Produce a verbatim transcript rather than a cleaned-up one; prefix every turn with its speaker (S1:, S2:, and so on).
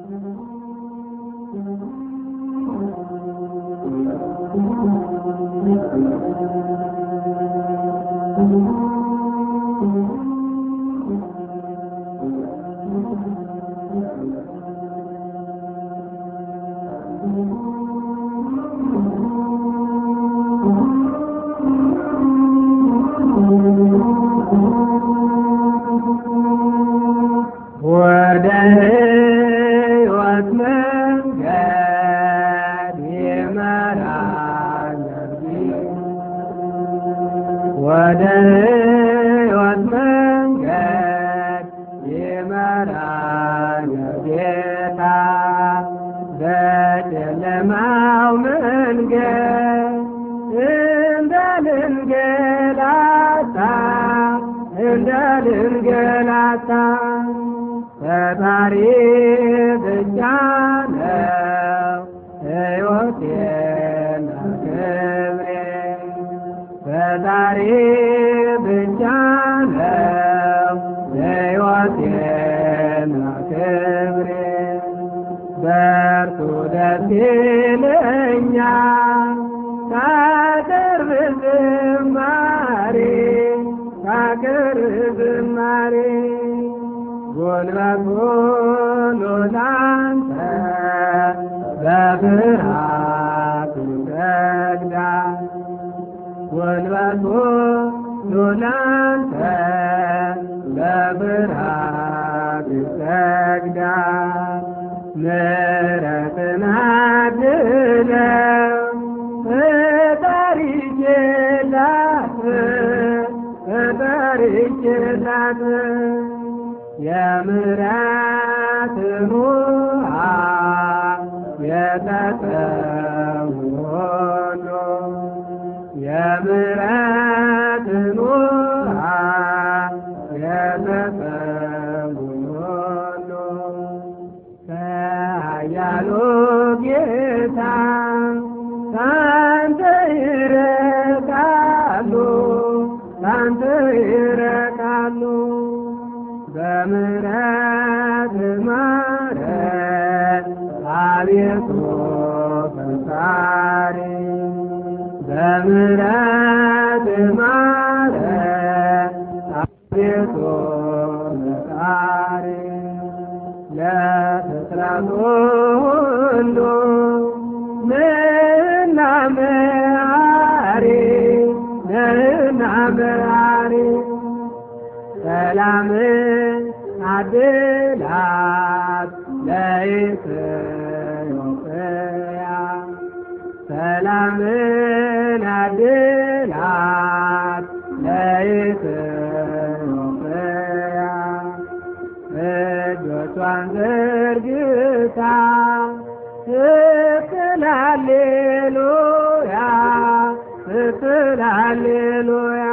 S1: ወደ ሕይወት መንገድ ይመራኛል ወደ ሕይወት መንገድ ይመራኛል ጌታ በጨለማው መንገድ እንዳልንገላታ እንዳልንገላታ ፈጣሪ ብቻ ነው ሕይወቴና ክብሬ ፈጣሪ ብቻ ነው ሕይወቴና ክብሬ በእርሱ ደስ ይለኛል ሳቀርብ ዝማሬ ሳቀርብ ዝማሬ ጉልበት ሁሉ ላንተ በፍርሃት ይሰግዳል ጉልበት ሁሉ ላንተ በፍርሃት ይሰግዳል ምሕረትን አድለው ፈጣሪ ጌላት ፈጣሪ ጌላት የምሕረትን ውሃ የጠጣሁ ሁሉ የምሕረትን ውሃ የጠጣሁ ሁሉ ከኃያሉ ጌታ ካንተ ይርቃሉ ካንተ ይርቃሉ በምሕረት ማረን አቤቱ ፈጣሪ በምሕረት ማረን አቤቱ ፈጣሪ ለፍጥረቱ ሁሉ ነህና መሐሪ ነህና መሐሪ ሰላምን አድላት ለኢትዮጵያ ሰላምን አድላት ለኢትዮጵያ እጆቿን ዘርግታ ስትል ሃሌሉያ ስትል ሃሌሉያ